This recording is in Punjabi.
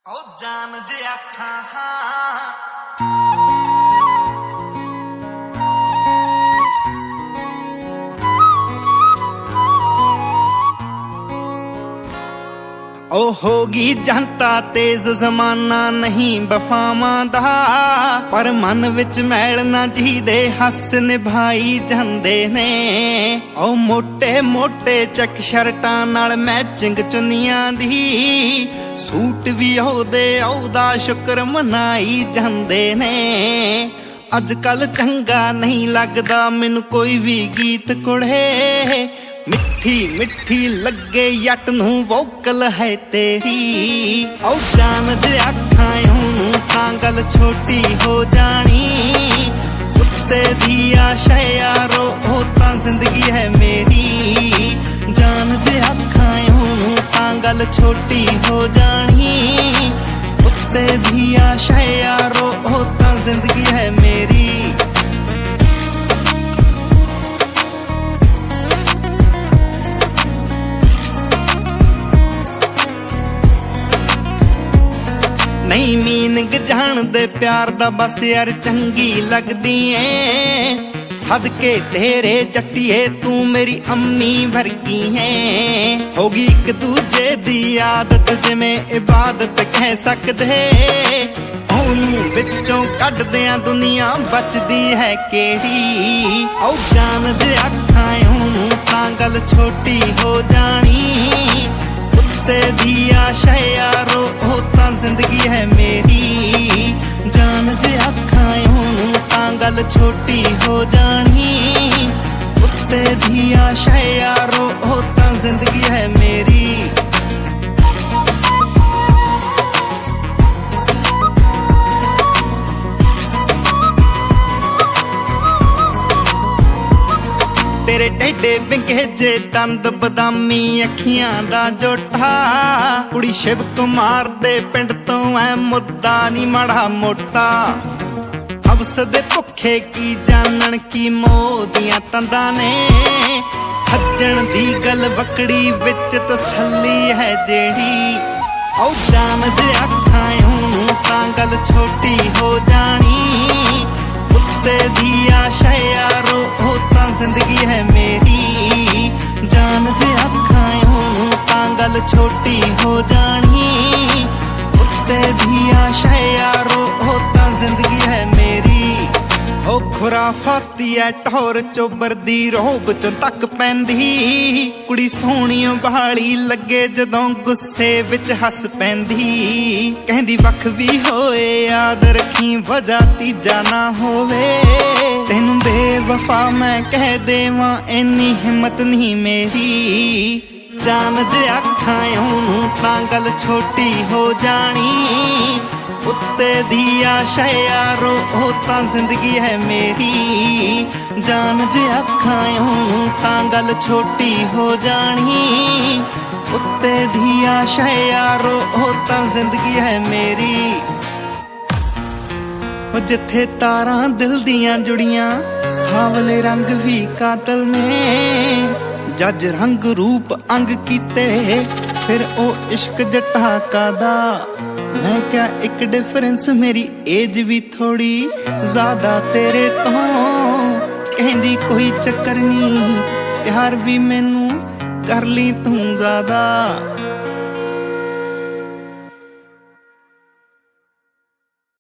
ਉਹ ਜਾਨ ਜੇ ਆਖਾਂ ਉਹ ਹੋਗੀ ਜਨਤਾ ਤੇਜ਼ ਜ਼ਮਾਨਾ ਨਹੀਂ ਵਫਾਵਾਂ ਦਾ, ਪਰ ਮਨ ਵਿੱਚ ਮੈਲ ਨਾ ਜੀਦੇ ਹੱਸ ਨਿਭਾਈ ਜਾਂਦੇ ਨੇ। ਉਹ ਮੋਟੇ ਮੋਟੇ ਚੱਕ ਸ਼ਰਟਾਂ ਨਾਲ ਮੈਚਿੰਗ ਚੁੰਨੀਆਂ ਦੀ, ਸੂਟ ਵੀ ਉਹਦਾ ਸ਼ੁਕਰ ਮਨਾਈ ਜਾਂਦੇ ਨੇ। ਅੱਜ ਕੱਲ ਚੰਗਾ ਨਹੀਂ ਲੱਗਦਾ ਮੈਨੂੰ ਕੋਈ ਵੀ ਗੀਤ ਕੁੜੇ, ਮਿੱਠੀ ਮਿੱਠੀ ਲੱਗੇ ਜੱਟ ਨੂੰ ਵੋਕਲ ਹੈ ਤੇਰੀ। ਉਹ ਜਾਨ ਜੇ ਆਖਾਂ ਉਹਨੂੰ ਤਾਂ ਗੱਲ ਛੋਟੀ ਹੋ ਜਾਣੀ, ਕੁੱਤੇ ਦੀ ਆਸ਼ਾ ਯਾਰੋ ਉਹ ਤਾਂ ਜ਼ਿੰਦਗੀ ਹੈ ਮੇਰੀ। ਜਾਨ ਜੇ ਆਖਾਂ ਉਹਨੂੰ ਤਾਂ ਗੱਲ ਛੋਟੀ ਹੋ ਜਾਣੀ, ਕੁੱਤੇ ਦੀ ਆਸ਼ਾ ਯਾਰੋ ਉਹ ਤਾਂ ਜ਼ਿੰਦਗੀ ਹੈ ਮੇਰੀ। ਨਹੀਂ ਮੀਨਿੰਗ ਜਾਣਦੇ ਪਿਆਰ ਦਾ, ਬਸ ਯਾਰ ਚੰਗੀ ਲੱਗਦੀ ਏ। ਸਦਕੇ ਤੇਰੇ ਜੱਟੀਏ ਤੂੰ ਮੇਰੀ ਅੰਮੀ ਵਰਗੀ ਏ। ਹੋਗੀ ਇੱਕ ਦੂਜੇ ਦੀ ਆਦਤ ਜਿਵੇਂ ਇਬਾਦਤ ਕਹਿ ਸਕਦੇ, ਉਹਨੂੰ ਵਿੱਚੋਂ ਕੱਢਦਿਆਂ ਦੁਨੀਆ ਬਚਦੀ ਹੈ ਕਿਹੜੀ। ਉਹ ਜਾਨ ਜੇ ਆਖਾਂ ਉਹਨੂੰ ਤਾਂ ਗੱਲ ਛੋਟੀ ਹੋ ਜਾਣੀ, ਕੁੱਤੇ ਦੀ ਆਸ਼ਾ ਯਾਰੋ ਉਹ ਤਾਂ ਜ਼ਿੰਦਗੀ ਹੈ ਮੇਰੀ। ਜਾਨ ਜੇ ਆਖਾਂ ਉਹਨੂੰ ਤਾਂ ਗੱਲ ਛੋਟੀ ਹੋ ਜਾਣੀ, ਕੁੱਤੇ ਦੀ ਆਸ਼ਾ ਯਾਰੋ ਉਹ ਤਾਂ ਜ਼ਿੰਦਗੀ ਹੈ ਮੇਰੀ। ਤੇਰੇ ਟੇਡੇ ਵਿੰਗੇ ਜੇ ਦੰਦ ਬਦਾਮੀ ਅੱਖੀਆਂ ਦਾ ਜੋਟਾ, ਕੁੜੀ ਸ਼ਿਵ ਕੁਮਾਰ ਦੇ ਪਿੰਡ ਤੋਂ ਐ ਮੁੱਦਾ ਨੀ ਮਾੜਾ ਮੋਟਾ। ਹਵਸ ਦੇ ਭੁੱਖੇ ਕੀ ਜਾਣਨ ਕੀ ਮੋਹ ਦੀਆਂ ਤੰਦਾਂ ਨੇ, ਸੱਜਣ ਦੀ ਗੱਲ ਵਕੜੀ ਵਿੱਚ ਤਸੱਲੀ ਹੈ ਜਿਹੜੀ। ਉਹ ਜਾਨ ਜੇ ਆਖਾਂ ਉਹਨੂੰ ਤਾਂ ਗੱਲ ਛੋਟੀ ਹੋ ਜਾਣੀ, ਕੁੱਤੇ ਦੀ ਆਸ਼ਾ ਯਾਰੋ ਉਹ ਤਾਂ ਜ਼ਿੰਦਗੀ ਹੈ ਮੇਰੀ। ਜਾਨ ਜੇ ਆਖਾਂ ਉਹਨੂੰ ਤਾਂ ਗੱਲ ਛੋਟੀ ਹੋ ਜਾਣੀ, ਕੁੱਤੇ ਦੀ ਆਸ਼ਾ ਯਾਰੋ ਉਹ ਤਾਂ ਜ਼ਿੰਦਗੀ ਹੈ ਮੇਰੀ। ਉਹ ਖੁਰਾਫਾਤੀ ਐ ਟੌਰ ਚੋਬਰ ਦੀ ਰੋਬ ਚੋਂ ਤੱਕ ਪੈਂਦੀ, ਕੁੜੀ ਸੋਹਣੀ ਬਹਾਲੀ ਲੱਗੇ ਜਦੋਂ ਗੁੱਸੇ ਵਿੱਚ ਹੱਸ ਪੈਂਦੀ। ਕਹਿੰਦੀ ਵੱਖ ਵੀ ਹੋਏ ਯਾਦ ਰੱਖੀ ਵਜ੍ਹਾ ਤੀਜਾ ਨਾ ਹੋਵੇ, ਤੈਨੂੰ ਬੇਵਫਾ ਮੈਂ ਕਹਿ ਦੇਵਾਂ ਇੰਨੀ ਹਿੰਮਤ ਨਹੀਂ ਮੇਰੀ। ਜਾਨ ਜੇ ਆਖਾਂ ਉਹਨੂੰ ਤਾਂ ਗੱਲ ਛੋਟੀ ਹੋ ਜਾਣੀ, ਕੁੱਤੇ ਦੀ ਆਸ਼ਾ ਯਾਰੋ ਉਹ ਤਾਂ ਜ਼ਿੰਦਗੀ ਹੈ ਮੇਰੀ। ਜਾਨ ਜੇ ਆਖਾਂ ਉਹਨੂੰ ਤਾਂ ਗੱਲ ਛੋਟੀ ਹੋ ਜਾਣੀ, ਕੁੱਤੇ ਦੀ ਆਸ਼ਾ ਯਾਰੋ ਉਹ ਤਾਂ ਜ਼ਿੰਦਗੀ ਹੈ ਮੇਰੀ। ਉਹ ਜਿੱਥੇ ਤਾਰਾਂ ਦਿਲ ਦੀਆਂ ਜੁੜੀਆਂ, ਸਾਵਲੇ ਰੰਗ ਵੀ ਕਾਤਲ ਨੇ। ਜੱਜ ਰੰਗ ਰੂਪ ਅੰਗ ਕੀਤੇ ਫਿਰ ਉਹ ਇਸ਼ਕ ਜੱਟਾ ਕਾਦਾ। ਮੈਂ ਕਿਹਾ ਇੱਕ ਡਿਫਰੈਂਸ ਮੇਰੀ ਏਜ ਵੀ ਥੋੜੀ ਜ਼ਿਆਦਾ ਤੇਰੇ ਤੋਂ। ਕਹਿੰਦੀ ਕੋਈ ਚੱਕਰ ਨਹੀਂ ਪਿਆਰ ਵੀ ਮੈਨੂੰ ਕਰ ਲਈ ਤੂੰ ਜ਼ਿਆਦਾ।